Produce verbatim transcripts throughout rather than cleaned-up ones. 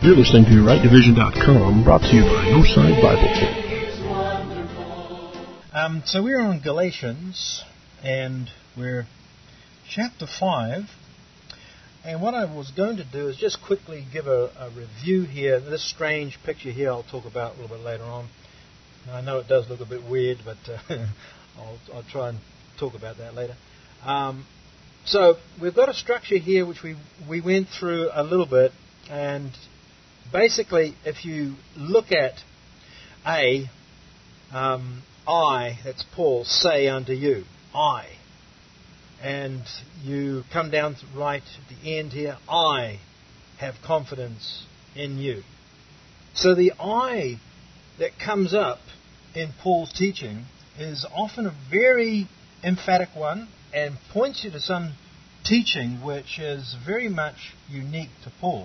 You're listening to right division dot com, brought to you by Northside Bible Church. Um, so we're on Galatians, and we're chapter five. And what I was going to do is just quickly give a, a review here. This strange picture here I'll talk about a little bit later on. Now, I know it does look a bit weird, but uh, I'll, I'll try and talk about that later. Um, so we've got a structure here which we, we went through a little bit. And basically, if you look at A, um, I, that's Paul, say unto you, I. And you come down to right at the end here, I have confidence in you. So the I that comes up in Paul's teaching is often a very emphatic one and points you to some teaching which is very much unique to Paul.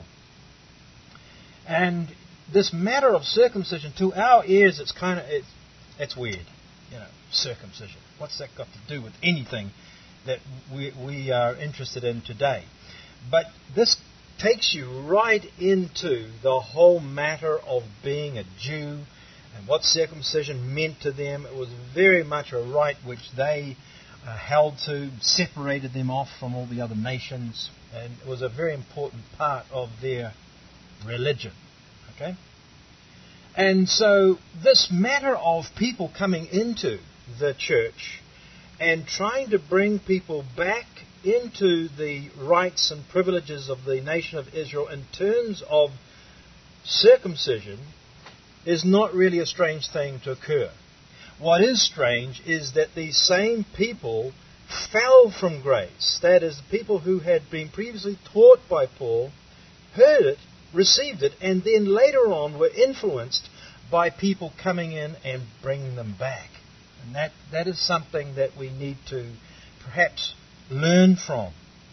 And this matter of circumcision, to our ears, it's kind of it's, it's weird, you know, circumcision. What's that got to do with anything that we we are interested in today? But this takes you right into the whole matter of being a Jew and what circumcision meant to them. It was very much a right which they uh, held to, separated them off from all the other nations, and it was a very important part of their religion. Okay? And so this matter of people coming into the church and trying to bring people back into the rights and privileges of the nation of Israel in terms of circumcision is not really a strange thing to occur. What is strange is that these same people fell from grace. That is, the people who had been previously taught by Paul heard it, received it, and then later on were influenced by people coming in and bringing them back. And that, that is something that we need to perhaps learn from.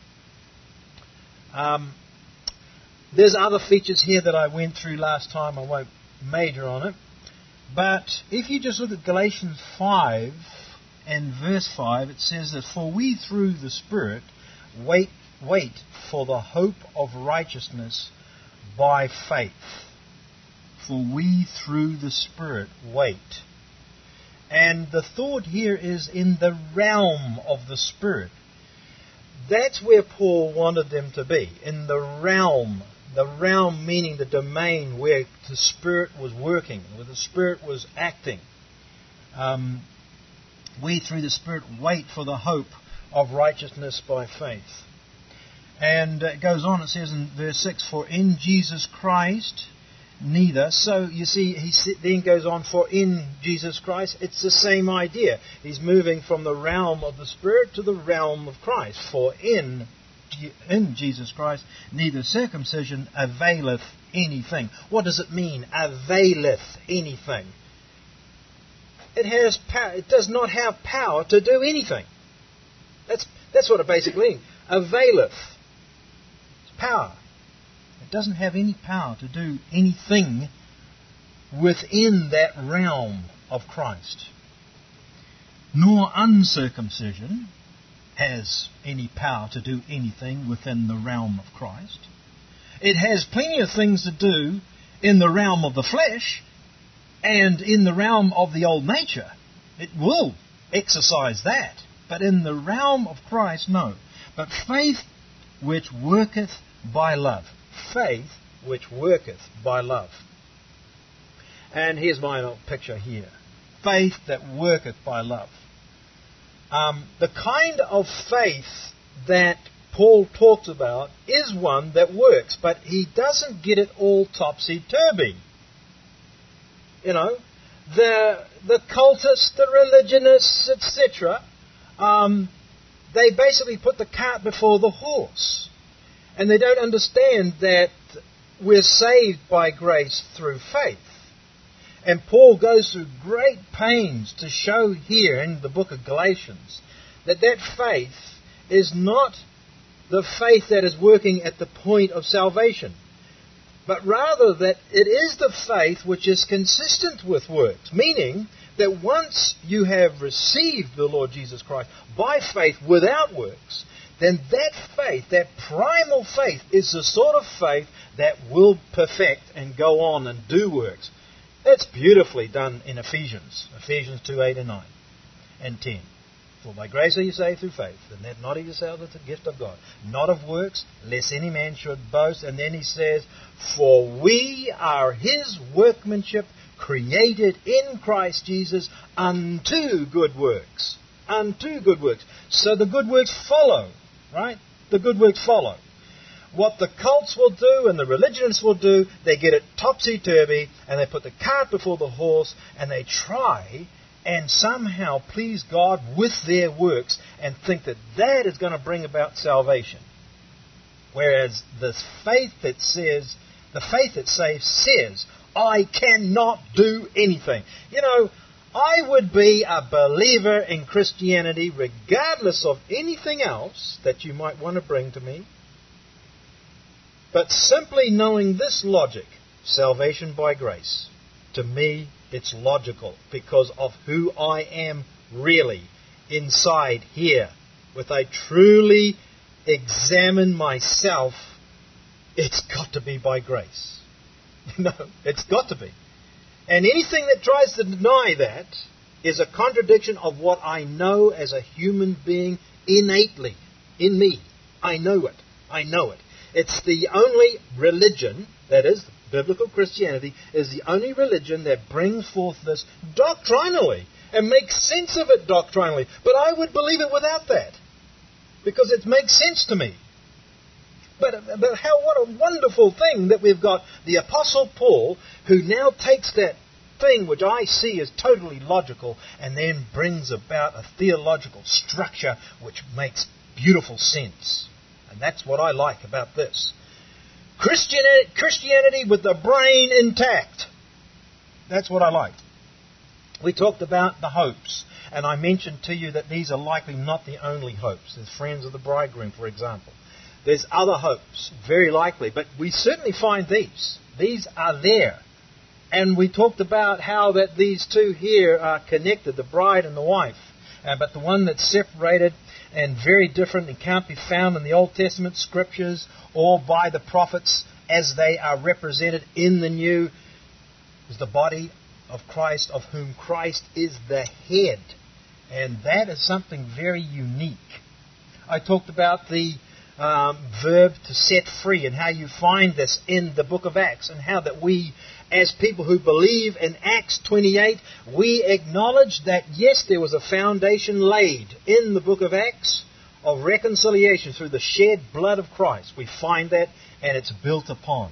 Um, there's other features here that I went through last time. I won't major on it. But if you just look at Galatians five and verse five, it says that, "For we through the Spirit wait, wait for the hope of righteousness by faith." For we through the Spirit wait. And the thought here is in the realm of the Spirit. That's where Paul wanted them to be, in the realm. The realm meaning the domain where the Spirit was working, where the Spirit was acting. Um, we through the Spirit wait for the hope of righteousness by faith. And it goes on, it says in verse six, "For in Jesus Christ neither." So you see, he then goes on, "For in Jesus Christ." It's the same idea. He's moving from the realm of the Spirit to the realm of Christ. "For in, in Jesus Christ neither circumcision availeth anything." What does it mean, availeth anything? It has power. It does not have power to do anything. That's, that's what it basically means. Availeth. Power. It doesn't have any power to do anything within that realm of Christ. Nor uncircumcision has any power to do anything within the realm of Christ. It has plenty of things to do in the realm of the flesh and in the realm of the old nature. It will exercise that. But in the realm of Christ, no. But faith which worketh by love. Faith which worketh by love. And here's my picture here. Faith that worketh by love. Um, the kind of faith that Paul talks about is one that works, but he doesn't get it all topsy-turvy. You know, the the cultists, the religionists, et cetera, um, they basically put the cart before the horse. And they don't understand that we're saved by grace through faith. And Paul goes through great pains to show here in the book of Galatians that that faith is not the faith that is working at the point of salvation, but rather that it is the faith which is consistent with works, meaning that once you have received the Lord Jesus Christ by faith without works, then that faith, that primal faith, is the sort of faith that will perfect and go on and do works. That's beautifully done in Ephesians. Ephesians two, eight and nine and ten. For by grace are you saved through faith, and that not of yourselves, it's a gift of God. Not of works, lest any man should boast. And then he says, for we are his workmanship, created in Christ Jesus unto good works. Unto good works. So the good works follow, right? The good works follow. What the cults will do and the religionists will do, they get it topsy-turvy, and they put the cart before the horse, and they try and somehow please God with their works and think that that is going to bring about salvation. Whereas the faith that says, the faith that saves says, I cannot do anything. You know, I would be a believer in Christianity regardless of anything else that you might want to bring to me. But simply knowing this logic, salvation by grace, to me it's logical because of who I am really inside here. If I truly examine myself, it's got to be by grace. You know, it's got to be. And anything that tries to deny that is a contradiction of what I know as a human being innately, in me. I know it. I know it. It's the only religion, that is, biblical Christianity, is the only religion that brings forth this doctrinally and makes sense of it doctrinally. But I would believe it without that, because it makes sense to me. But, but how, what a wonderful thing that we've got the Apostle Paul, who now takes that thing which I see as totally logical and then brings about a theological structure which makes beautiful sense. And that's what I like about this. Christianity, Christianity with the brain intact. That's what I like. We talked about the hopes, and I mentioned to you that these are likely not the only hopes. There's friends of the bridegroom, for example. There's other hopes, very likely, but we certainly find these. These are there. And we talked about how that these two here are connected, the bride and the wife. Uh, but the one that's separated and very different and can't be found in the Old Testament scriptures or by the prophets as they are represented in the New is the body of Christ, of whom Christ is the head. And that is something very unique. I talked about the um, verb to set free and how you find this in the book of Acts, and how that we, as people who believe in Acts twenty-eight, we acknowledge that yes, there was a foundation laid in the book of Acts of reconciliation through the shed blood of Christ. We find that, and it's built upon.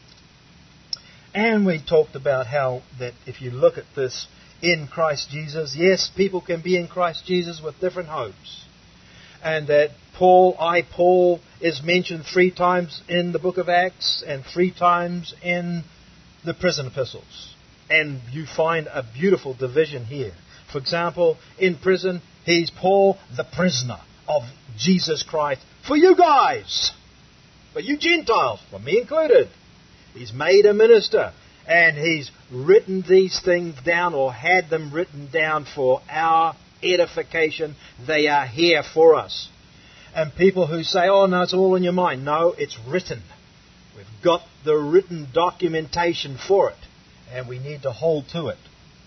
And we talked about how that if you look at this in Christ Jesus, yes, people can be in Christ Jesus with different hopes. And that Paul, I, Paul, is mentioned three times in the book of Acts and three times in the prison epistles. And you find a beautiful division here. For example, in prison, he's Paul, the prisoner of Jesus Christ for you guys, for you Gentiles, for me included. He's made a minister, and he's written these things down, or had them written down for our edification. They are here for us. And people who say, oh no, it's all in your mind. No, it's written. We've got the written documentation for it, and we need to hold to it.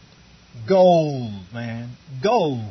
Gold, man. Gold.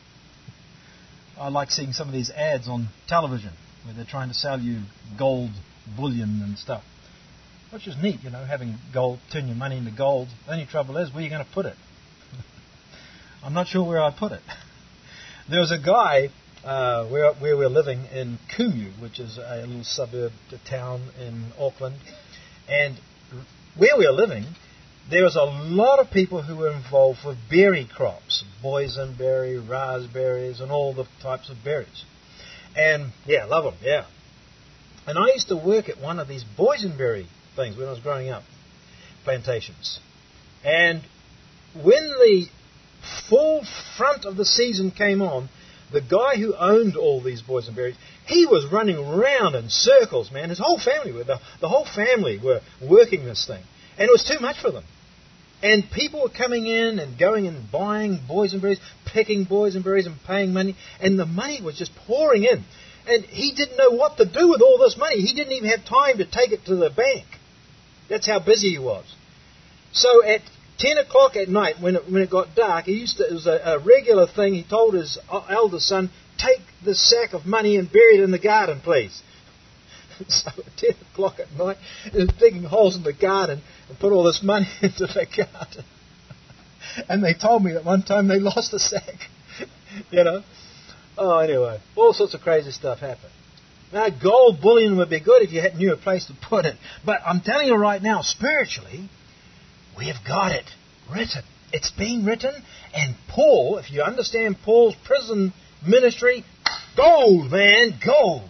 I like seeing some of these ads on television where they're trying to sell you gold bullion and stuff. Which is neat, you know, having gold, turn your money into gold. The only trouble is, where are you going to put it? I'm not sure where I'd put it. There was a guy uh, where, where we're living in Kumu, which is a little suburb to town in Auckland. And where we're living, there was a lot of people who were involved with berry crops, boysenberry, raspberries, and all the types of berries. And, yeah, love them, yeah. And I used to work at one of these boysenberry things when I was growing up, plantations. And when the full front of the season came on, the guy who owned all these boysenberries, he was running around in circles, man. His whole family were, the, the whole family were working this thing. And it was too much for them. And people were coming in and going and buying boysenberries, picking boysenberries and paying money. And the money was just pouring in. And he didn't know what to do with all this money. He didn't even have time to take it to the bank. That's how busy he was. So at ten o'clock at night, when it, when it got dark, he used to, it was a, a regular thing. He told his eldest son, take this sack of money and bury it in the garden, please. So at ten o'clock at night, he was digging holes in the garden and put all this money into the garden. And they told me that one time they lost a sack. You know. Oh, anyway, all sorts of crazy stuff happened. Now, gold bullion would be good if you had knew a place to put it. But I'm telling you right now, spiritually, we've got it written. It's been written. And Paul, if you understand Paul's prison ministry, gold, man, gold.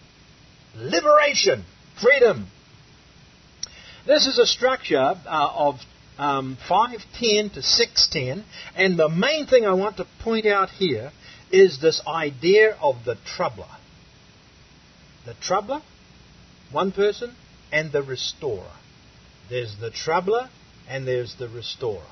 Liberation, freedom. This is a structure uh, of um, five ten to six ten. And the main thing I want to point out here is this idea of the troubler. The troubler, one person, and the restorer. There's the troubler and there's the restorer.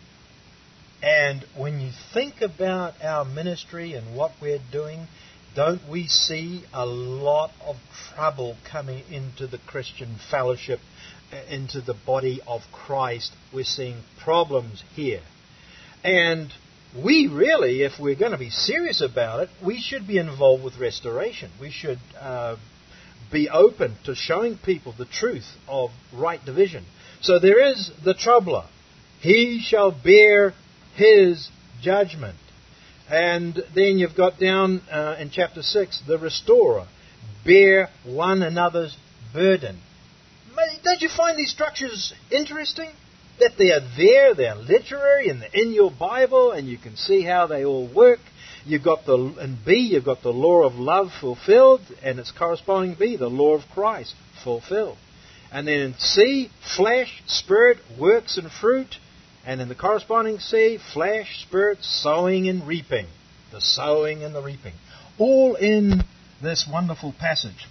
And when you think about our ministry and what we're doing, don't we see a lot of trouble coming into the Christian fellowship, into the body of Christ? We're seeing problems here. And we really, if we're going to be serious about it, we should be involved with restoration. We should uh, be open to showing people the truth of right division. So there is the troubler. He shall bear his judgment. And then you've got down uh, in chapter six, the restorer. Bear one another's burden. Don't you find these structures interesting? That they are there, they're literary, and they're in your Bible, and you can see how they all work. You've got the, in B, you've got the law of love fulfilled, and its corresponding B, the law of Christ fulfilled. And then in C, flesh, spirit, works and fruit. And in the corresponding C, flesh, spirit, sowing and reaping. The sowing and the reaping. All in this wonderful passage.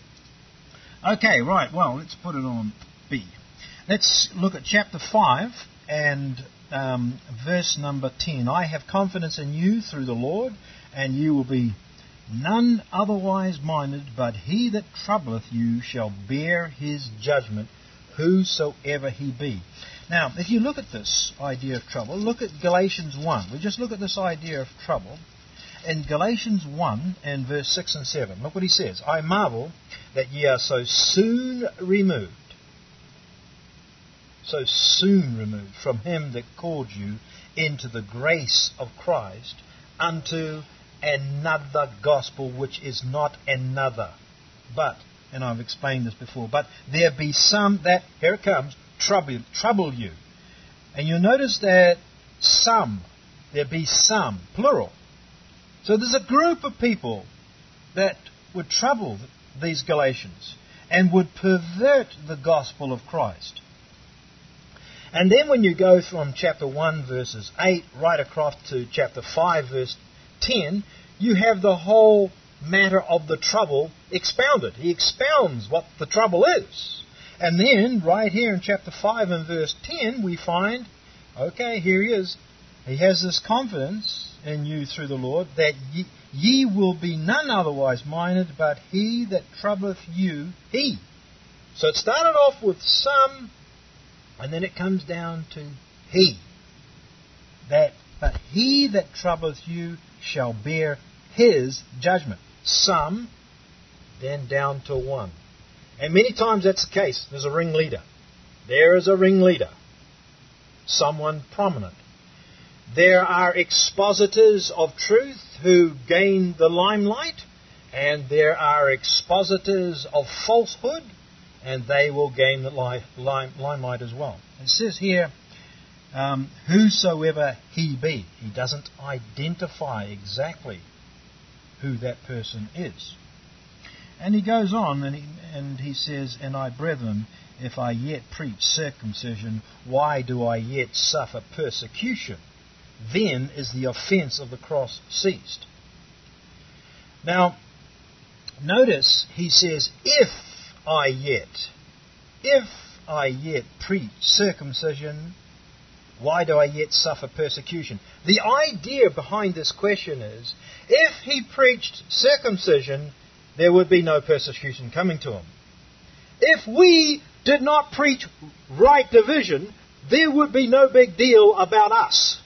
Okay, right, well, let's put it on B. Let's look at chapter five and um, verse number ten. I have confidence in you through the Lord, and you will be none otherwise minded, but he that troubleth you shall bear his judgment, whosoever he be. Now, if you look at this idea of trouble, look at Galatians one. We just look at this idea of trouble. In Galatians one and verse six and seven, look what he says. I marvel that ye are so soon removed. So soon removed from him that called you into the grace of Christ unto another gospel, which is not another. But, and I've explained this before, but there be some that, here it comes, trouble, trouble you. And you'll notice that some, there be some, plural. So there's a group of people that would trouble these Galatians and would pervert the gospel of Christ. And then when you go from chapter one, verses eight, right across to chapter five, verse ten, you have the whole matter of the trouble expounded. He expounds what the trouble is. And then, right here in chapter five and verse ten, we find, okay, here he is. He has this confidence in you through the Lord, that ye, ye will be none otherwise minded, but he that troubleth you, he. So it started off with some, and then it comes down to he. That, but he that troubleth you shall bear his judgment. Some, then down to one. And many times that's the case. There's a ringleader. There is a ringleader. Someone prominent. There are expositors of truth who gain the limelight, and there are expositors of falsehood, and they will gain the li- lime- limelight as well. It says here, um, whosoever he be. He doesn't identify exactly who that person is. And he goes on and he, and he says, and I, brethren, if I yet preach circumcision, why do I yet suffer persecution? Then is the offence of the cross ceased. Now, notice he says, if I yet, if I yet preach circumcision, why do I yet suffer persecution? The idea behind this question is, if he preached circumcision, there would be no persecution coming to him. If we did not preach right division, there would be no big deal about us.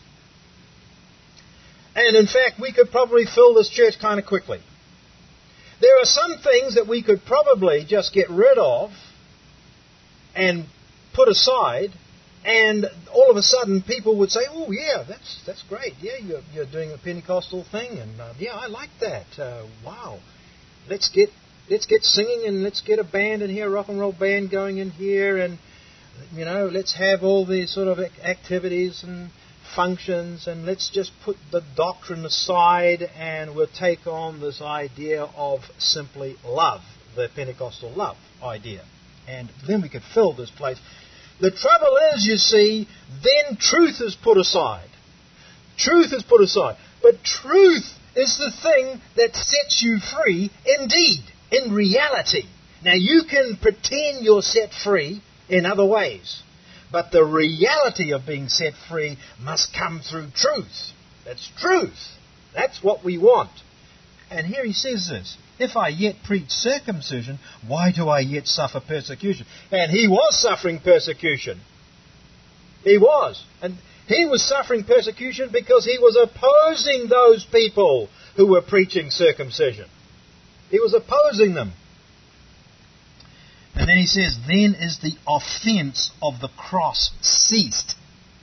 And in fact, we could probably fill this church kind of quickly. There are some things that we could probably just get rid of and put aside, and all of a sudden people would say, oh yeah, that's that's great. Yeah, you're, you're doing a Pentecostal thing, and uh, yeah, I like that. Uh, wow. Let's get let's get singing, and let's get a band in here, a rock and roll band going in here, and you know, let's have all these sort of activities and functions, and let's just put the doctrine aside, and we'll take on this idea of simply love, the Pentecostal love idea. And then we could fill this place. The trouble is, you see, then truth is put aside. Truth is put aside. But truth is the thing that sets you free indeed, in reality. Now, you can pretend you're set free in other ways, but the reality of being set free must come through truth. That's truth. That's what we want. And here he says this, if I yet preach circumcision, why do I yet suffer persecution? And he was suffering persecution. He was. And he was suffering persecution because he was opposing those people who were preaching circumcision. He was opposing them. And then he says, then is the offense of the cross ceased.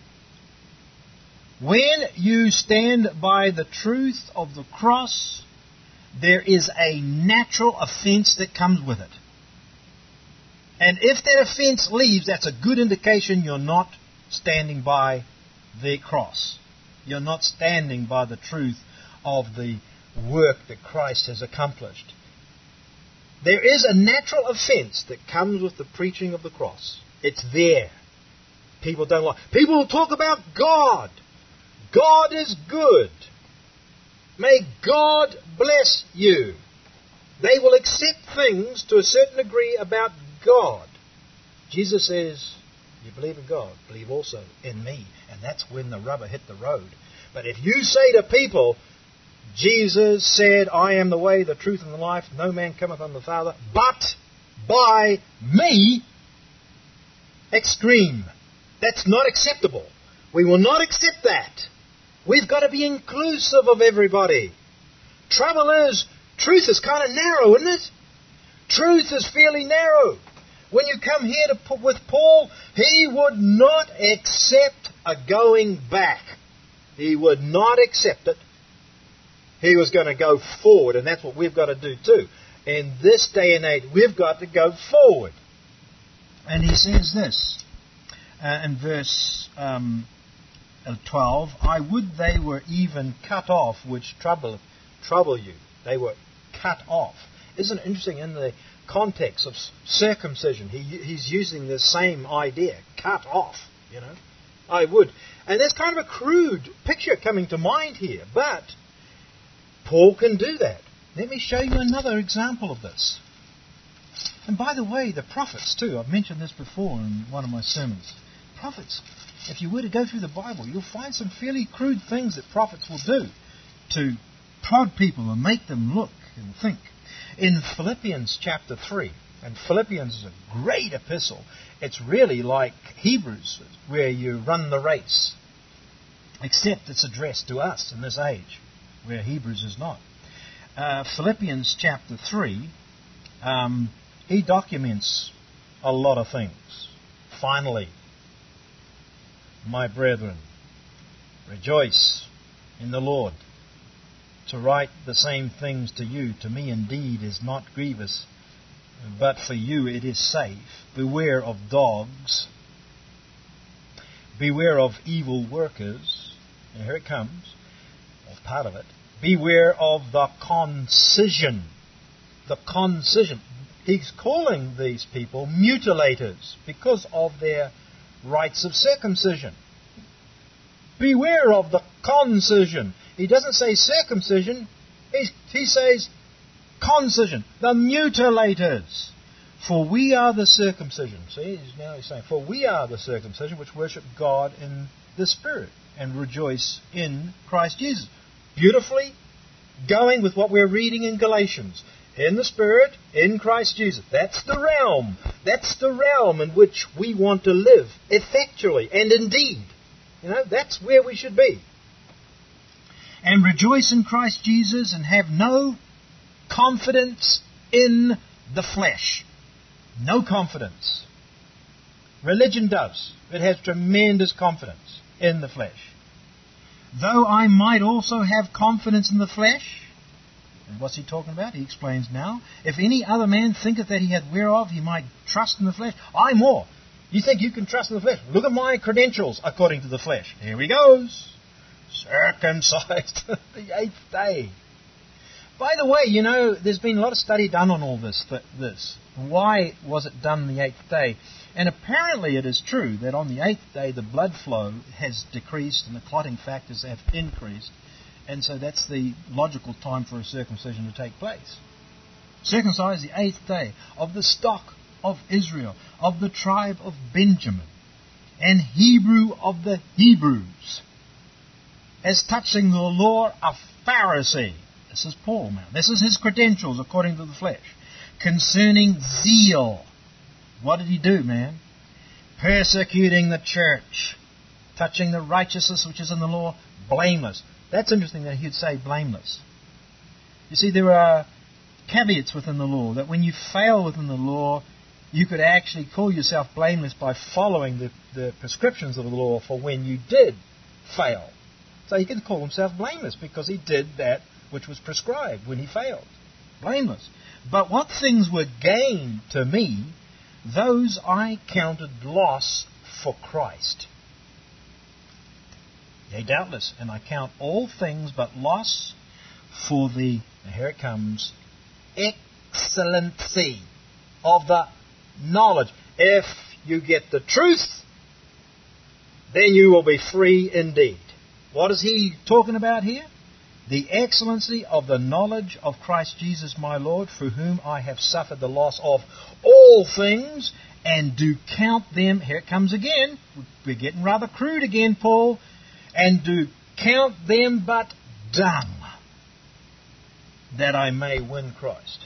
When you stand by the truth of the cross, there is a natural offense that comes with it. And if that offense leaves, that's a good indication you're not standing by the cross. You're not standing by the truth of the work that Christ has accomplished. There is a natural offense that comes with the preaching of the cross. It's there. People don't like. People will talk about God. God is good. May God bless you. They will accept things to a certain degree about God. Jesus says, you believe in God, believe also in me. And that's when the rubber hit the road. But if you say to people, Jesus said, I am the way, the truth, and the life, no man cometh unto the Father, but by me, extreme. That's not acceptable. We will not accept that. We've got to be inclusive of everybody. Trouble is, truth is kind of narrow, isn't it? Truth is fairly narrow. When you come here to put with Paul, he would not accept a going back. He would not accept it. He was going to go forward, and that's what we've got to do too. In this day and age, we've got to go forward. And he says this uh, in verse um, twelve, I would they were even cut off, which trouble, trouble you. They were cut off. Isn't it interesting in the context of circumcision? He, he's using the same idea, cut off, you know. I would. And there's kind of a crude picture coming to mind here, but Paul can do that. Let me show you another example of this. And by the way, the prophets too. I've mentioned this before in one of my sermons. Prophets, if you were to go through the Bible, you'll find some fairly crude things that prophets will do to prod people and make them look and think. In Philippians chapter three, and Philippians is a great epistle. It's really like Hebrews, where you run the race. Except it's addressed to us in this age, where Hebrews is not. Uh, Philippians chapter three, um, he documents a lot of things. Finally, my brethren, rejoice in the Lord. To write the same things to you, to me indeed is not grievous, but for you it is safe. Beware of dogs. Beware of evil workers. And here it comes, or part of it. Beware of the concision. The concision. He's calling these people mutilators because of their rites of circumcision. Beware of the concision. He doesn't say circumcision. He, he says concision. The mutilators. For we are the circumcision. See, he's now he's saying, for we are the circumcision which worship God in the Spirit and rejoice in Christ Jesus. Beautifully going with what we're reading in Galatians. in the Spirit, in Christ Jesus. That's the realm. That's the realm in which we want to live effectually and indeed. You know, that's where we should be. And rejoice in Christ Jesus and have no confidence in the flesh. No confidence. Religion does. It has tremendous confidence in the flesh. Though I might also have confidence in the flesh. And what's he talking about? He explains now. If any other man thinketh that he hath whereof he might trust in the flesh, I more. You think you can trust in the flesh? Look at my credentials according to the flesh. Here he goes. Circumcised the eighth day. By the way, you know, there's been a lot of study done on all this. This. Why was it done on the eighth day? And apparently it is true that on the eighth day the blood flow has decreased and the clotting factors have increased. And so that's the logical time for a circumcision to take place. Circumcised the eighth day of the stock of Israel, of the tribe of Benjamin, and Hebrew of the Hebrews. As touching the law, a Pharisee. This is Paul now. This is his credentials according to the flesh. Concerning zeal. What did he do, man? Persecuting the church. Touching the righteousness which is in the law, blameless. That's interesting that he'd say blameless. You see, there are caveats within the law, that when you fail within the law, you could actually call yourself blameless by following the, the prescriptions of the law for when you did fail. So he could call himself blameless because he did that which was prescribed when he failed. Blameless. But what things were gained to me, those I counted loss for Christ. Yea, doubtless, and I count all things but loss for the, and here it comes, excellency of the knowledge. If you get the truth, then you will be free indeed. What is he talking about here? The excellency of the knowledge of Christ Jesus my Lord, through whom I have suffered the loss of all things, and do count them, here it comes again, we're getting rather crude again, Paul, and do count them but dung, that I may win Christ.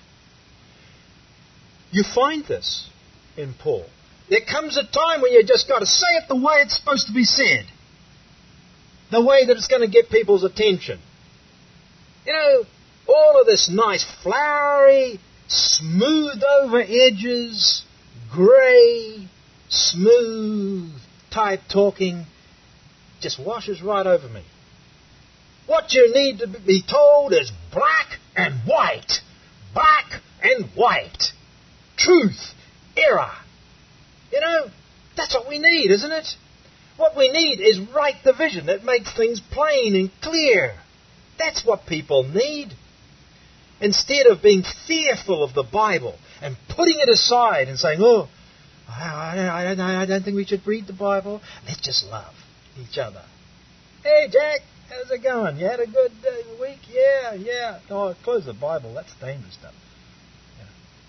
You find this in Paul. There comes a time when you just got to say it the way it's supposed to be said. The way that it's going to get people's attention. You know, all of this nice, flowery, smooth over edges, grey, smooth type talking just washes right over me. What you need to be told is black and white. Black and white. Truth. Error. You know, that's what we need, isn't it? What we need is right division that makes things plain and clear. That's what people need. Instead of being fearful of the Bible and putting it aside and saying, oh, I, I, I, I don't think we should read the Bible. Let's just love each other. Hey, Jack, how's it going? You had a good uh, week? Yeah, yeah. Oh, close the Bible. That's dangerous stuff. Yeah.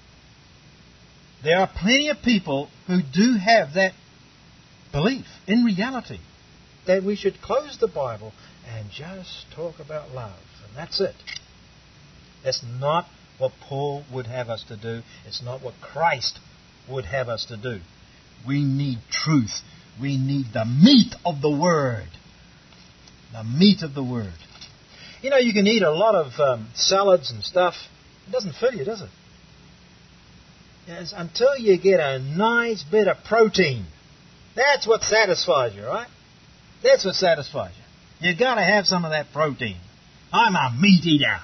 There are plenty of people who do have that belief in reality that we should close the Bible and just talk about love. And that's it. That's not what Paul would have us to do. It's not what Christ would have us to do. We need truth. We need the meat of the Word. The meat of the Word. You know, you can eat a lot of um, salads and stuff. It doesn't fill you, does it? Yes, until you get a nice bit of protein. That's what satisfies you, right? That's what satisfies you. You've got to have some of that protein. I'm a meat eater.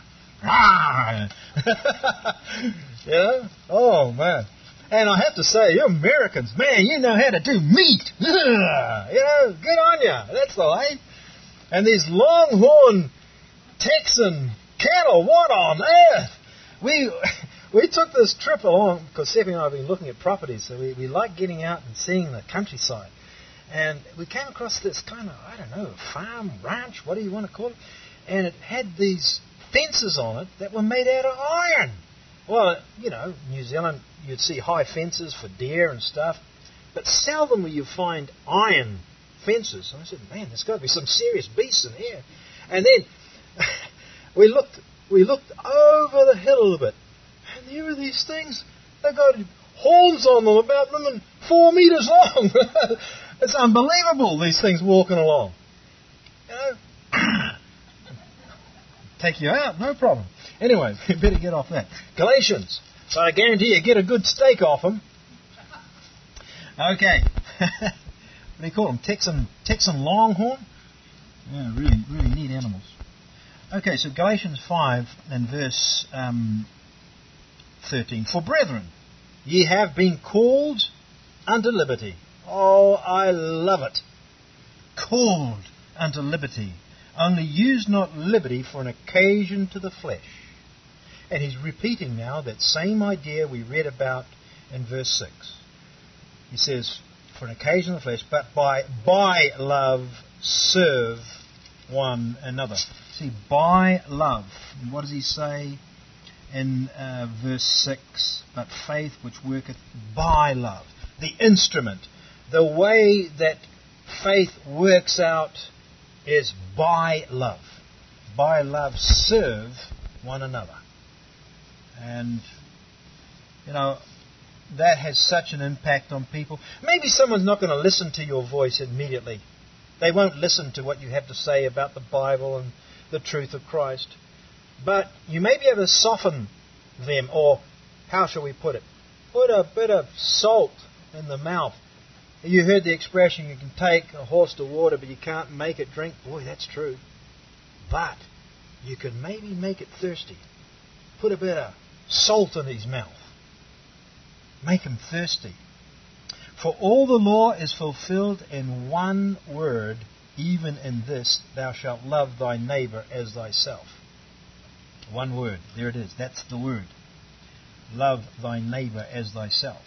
Yeah? Oh, man. And I have to say, you Americans, man, you know how to do meat. You know, good on you. That's the way. And these longhorn Texan cattle, what on earth? We we took this trip along, because Seppi and I have been looking at properties, so we, we like getting out and seeing the countryside. And we came across this kind of, I don't know, farm, ranch, what do you want to call it? And it had these fences on it that were made out of iron. Well, you know, New Zealand, you'd see high fences for deer and stuff, but seldom will you find iron fences. And I said, man, there's got to be some serious beasts in here. And then we looked we looked over the hill a little bit, man, here are these things. They've got horns on them, about them and four metres long. It's unbelievable, these things walking along. You know, take you out, no problem. Anyway, we better get off that. Galatians. So I guarantee you get a good steak off them. Okay. What do you call them? Texan, Texan Longhorn? Yeah, really, really neat animals. Okay, so Galatians five and verse um, thirteen. For brethren, ye have been called unto liberty. Oh, I love it. Called unto liberty. Only use not liberty for an occasion to the flesh. And he's repeating now that same idea we read about in verse six. He says, for an occasion of the flesh, but by, by love serve one another. See, by love. And what does he say in uh, verse six? But faith which worketh by love. The instrument. The way that faith works out is by love. By love serve one another. And, you know, that has such an impact on people. Maybe someone's not going to listen to your voice immediately. They won't listen to what you have to say about the Bible and the truth of Christ. But you may be able to soften them, or how shall we put it? Put a bit of salt in the mouth. You heard the expression, you can take a horse to water, but you can't make it drink. Boy, that's true. But you can maybe make it thirsty. Put a bit of salt in his mouth. Make him thirsty. For all the law is fulfilled in one word, even in this, thou shalt love thy neighbour as thyself. One word. There it is. That's the word. Love thy neighbour as thyself.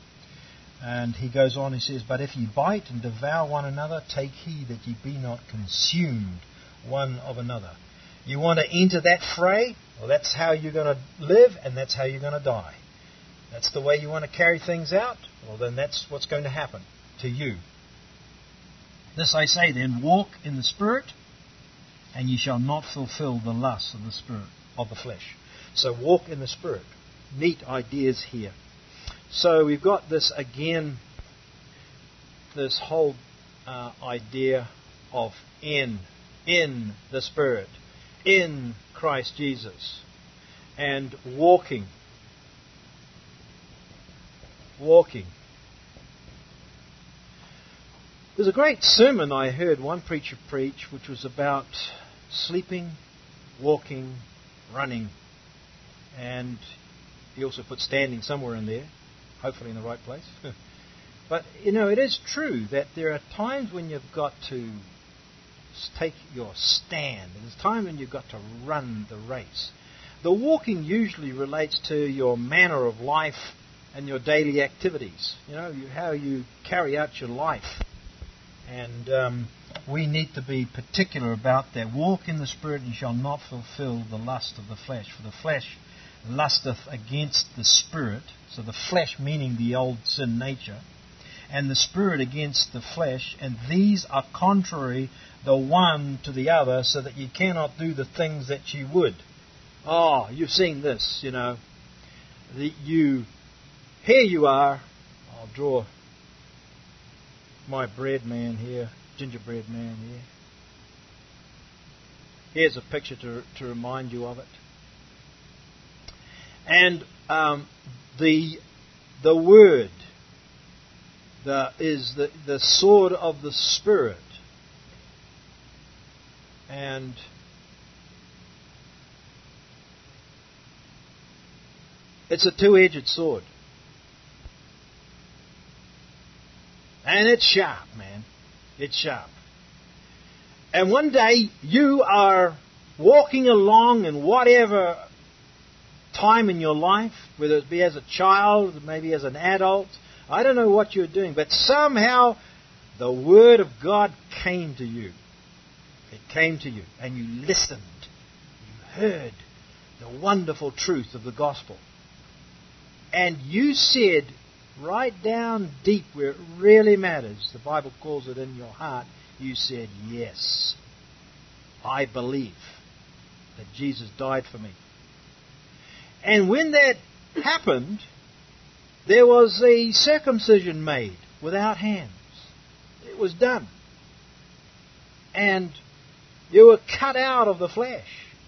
And he goes on, he says, but if ye bite and devour one another, take heed that ye be not consumed one of another. You want to enter that fray? Well, that's how you're going to live, and that's how you're going to die. That's the way you want to carry things out? Well, then that's what's going to happen to you. This I say then, walk in the Spirit, and ye shall not fulfill the lusts of the Spirit, of the flesh. So walk in the Spirit. Neat ideas here. So we've got this again, this whole uh, idea of in, in the Spirit, in Christ Jesus, and walking. Walking. There's a great sermon I heard one preacher preach, which was about sleeping, walking, running, and he also put standing somewhere in there, hopefully in the right place. But, you know, it is true that there are times when you've got to take your stand. There's times when you've got to run the race. The walking usually relates to your manner of life and your daily activities. You know, you, how you carry out your life. And um, we need to be particular about that. Walk in the Spirit and you shall not fulfill the lust of the flesh. For the flesh lusteth against the Spirit. So the flesh meaning the old sin nature. And the Spirit against the flesh. And these are contrary the one to the other, so that you cannot do the things that you would. Oh, you've seen this, you know. The, you, here you are. I'll draw my bread man here, gingerbread man here. Here's a picture to to remind you of it. And um, the the word the, is the the sword of the Spirit, and it's a two-edged sword. And it's sharp, man. It's sharp. And one day you are walking along in whatever time in your life, whether it be as a child, maybe as an adult, I don't know what you're doing, but somehow the Word of God came to you. It came to you, and you listened. You heard the wonderful truth of the gospel. And you said, right down deep where it really matters, the Bible calls it in your heart, you said, yes, I believe that Jesus died for me. And when that happened, there was a circumcision made without hands. It was done. And you were cut out of the flesh.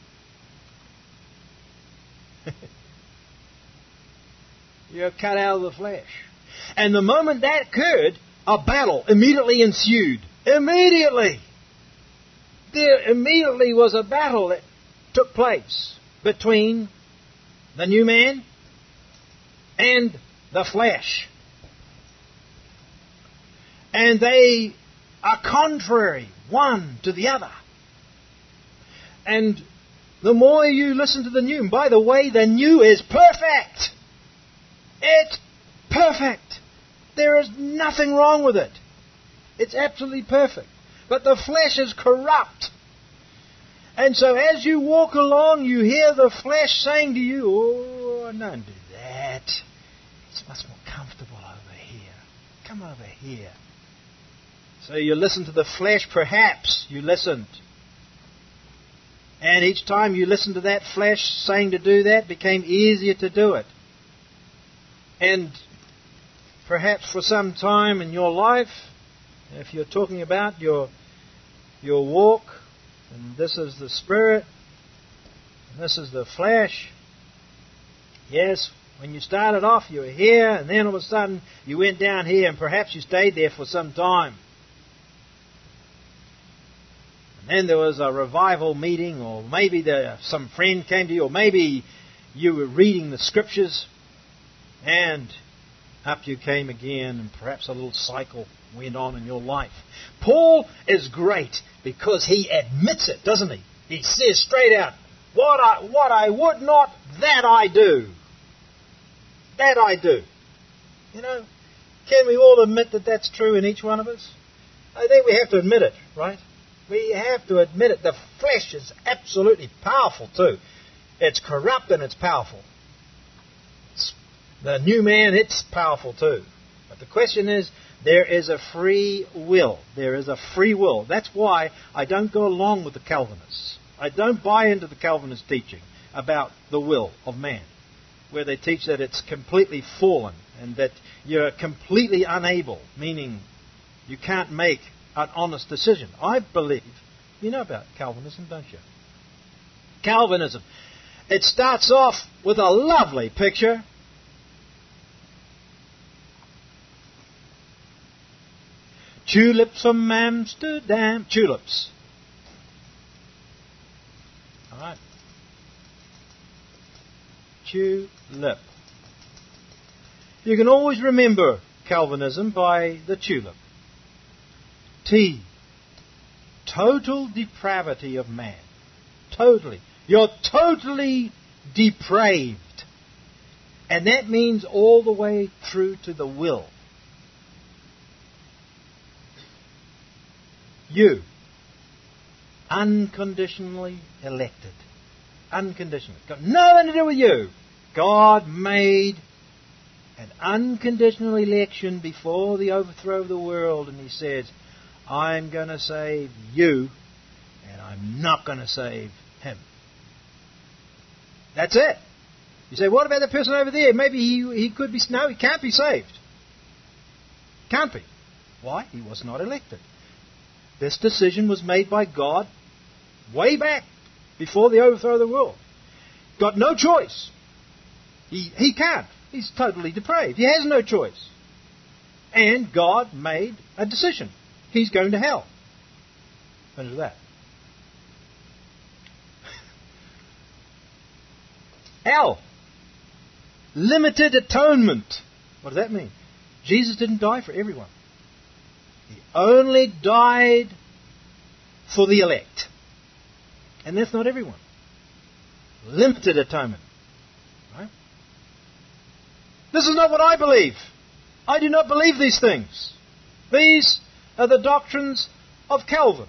You're cut out of the flesh. And the moment that occurred, a battle immediately ensued. Immediately! There immediately was a battle that took place between the new man and the flesh. And they are contrary one to the other. And the more you listen to the new, and by the way, the new is perfect. It's perfect. There is nothing wrong with it. It's absolutely perfect. But the flesh is corrupt. And so as you walk along, you hear the flesh saying to you, oh, don't do that. It's much more comfortable over here. Come over here. So you listen to the flesh, perhaps you listened. And each time you listened to that flesh saying to do that, it became easier to do it. And perhaps for some time in your life, if you're talking about your your walk, and this is the spirit, and this is the flesh. Yes, when you started off, you were here, and then all of a sudden you went down here, and perhaps you stayed there for some time. And then there was a revival meeting, or maybe there, some friend came to you, or maybe you were reading the Scriptures, and up you came again, and perhaps a little cycle went on in your life. Paul is great because he admits it, doesn't he? He says straight out, what I, what I would not, that I do. That I do. You know, can we all admit that that's true in each one of us? I think we have to admit it, right? We have to admit it. The flesh is absolutely powerful too. It's corrupt and it's powerful. It's the new man, it's powerful too. But the question is, there is a free will. There is a free will. That's why I don't go along with the Calvinists. I don't buy into the Calvinist teaching about the will of man, where they teach that it's completely fallen and that you're completely unable, meaning you can't make an honest decision. I believe, you know about Calvinism, don't you? Calvinism. It starts off with a lovely picture. Tulips from Amsterdam. Tulips. All right. Tulip. You can always remember Calvinism by the tulip. T. Total depravity of man. Totally. You're totally depraved. And that means all the way through to the will. You. Unconditionally elected. Unconditionally. Got nothing to do with you. God made an unconditional election before the overthrow of the world, and He says, I'm going to save you, and I'm not going to save him. That's it. You say, what about the person over there? Maybe he, he could be... No, he can't be saved. Can't be. Why? He was not elected. This decision was made by God way back before the overthrow of the world. Got no choice. He, he can't. He's totally depraved. He has no choice. And God made a decision. He's going to hell. What is that? Hell. Limited atonement. What does that mean? Jesus didn't die for everyone. He only died for the elect. And that's not everyone. Limited atonement. Right? This is not what I believe. I do not believe these things. These are the doctrines of Calvin.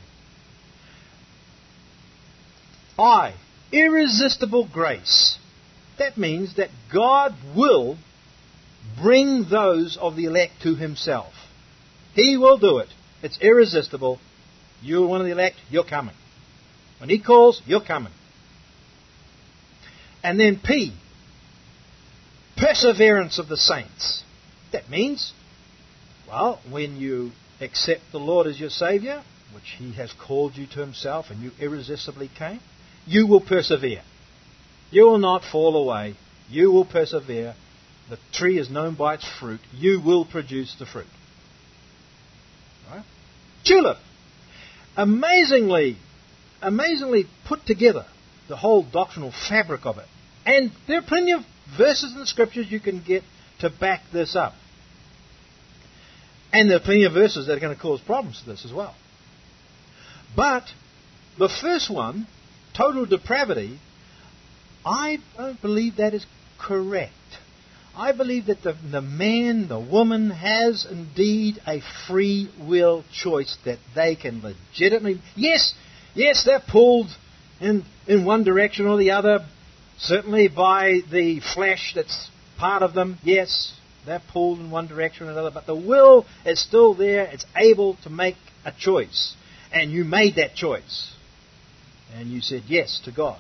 I, irresistible grace. That means that God will bring those of the elect to Himself. He will do it. It's irresistible. You're one of the elect, you're coming. When He calls, you're coming. And then P. perseverance of the saints. That means, well, when you accept the Lord as your Saviour, which He has called you to Himself and you irresistibly came, you will persevere. You will not fall away. You will persevere. The tree is known by its fruit. You will produce the fruit. Right? Tulip. Amazingly, amazingly put together, the whole doctrinal fabric of it. And there are plenty of verses in the Scriptures you can get to back this up. And there are plenty of verses that are going to cause problems to this as well. But the first one, total depravity, I don't believe that is correct. I believe that the, the man, the woman has indeed a free will choice that they can legitimately... Yes, yes, they're pulled in, in one direction or the other, certainly by the flesh that's part of them. Yes, they're pulled in one direction or another, but the will is still there. It's able to make a choice. And you made that choice. And you said yes to God.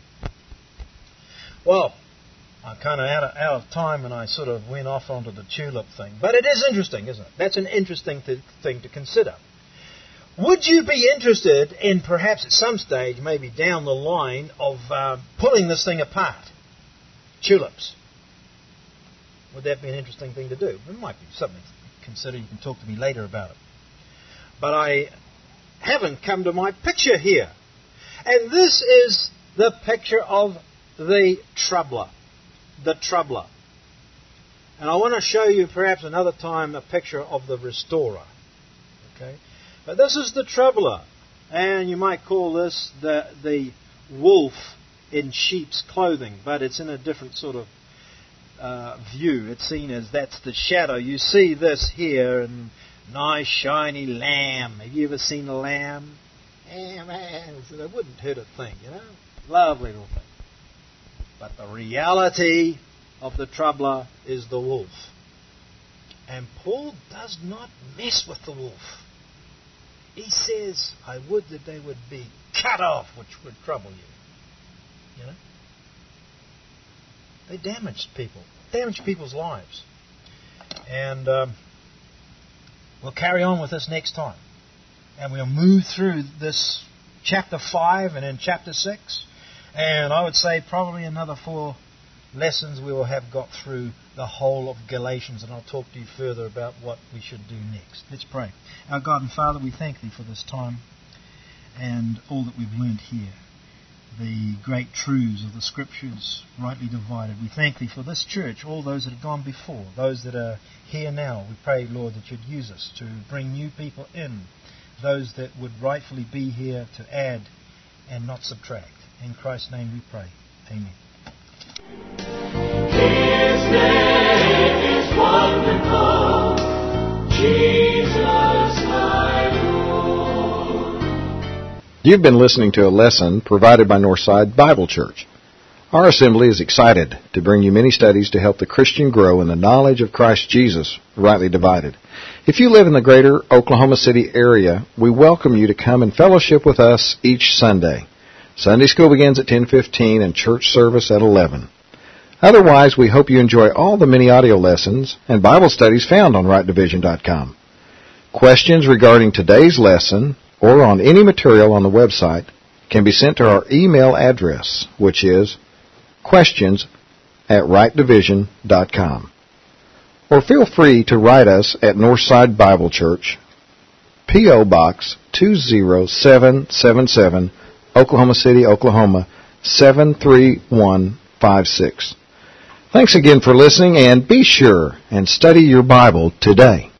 Well, I'm kind of out of, out of time and I sort of went off onto the tulip thing. But it is interesting, isn't it? That's an interesting th- thing to consider. Would you be interested in perhaps at some stage, maybe down the line, of uh, pulling this thing apart? Tulips. Would that be an interesting thing to do? It might be something to consider. You can talk to me later about it. But I haven't come to my picture here. And this is the picture of the troubler. The troubler. And I want to show you perhaps another time a picture of the restorer. Okay? But this is the troubler. And you might call this the, the wolf in sheep's clothing. But it's in a different sort of uh, view. It's seen as that's the shadow. You see this here and nice shiny lamb. Have you ever seen a lamb? Yeah, man, it wouldn't hurt a thing, you know. Lovely little thing. But the reality of the troubler is the wolf. And Paul does not mess with the wolf. He says, I would that they would be cut off, which would trouble you. You know? They damaged people. Damaged people's lives. And um, we'll carry on with this next time. And we'll move through this chapter five and then chapter six. And I would say probably another four lessons we will have got through the whole of Galatians. And I'll talk to you further about what we should do next. Let's pray. Our God and Father, we thank Thee for this time and all that we've learned here. The great truths of the Scriptures rightly divided. We thank Thee for this church, all those that have gone before, those that are here now. We pray, Lord, that You'd use us to bring new people in, those that would rightfully be here to add and not subtract. In Christ's name we pray. Amen. His name is wonderful, Jesus my Lord. You've been listening to a lesson provided by Northside Bible Church. Our assembly is excited to bring you many studies to help the Christian grow in the knowledge of Christ Jesus, rightly divided. If you live in the greater Oklahoma City area, we welcome you to come and fellowship with us each Sunday. Sunday school begins at ten fifteen and church service at eleven. Otherwise, we hope you enjoy all the many audio lessons and Bible studies found on right division dot com. Questions regarding today's lesson or on any material on the website can be sent to our email address, which is questions at right division dot com. Or feel free to write us at Northside Bible Church, P O. Box two zero seven seven seven, Oklahoma City, Oklahoma seven three one five six. Thanks again for listening, and be sure and study your Bible today.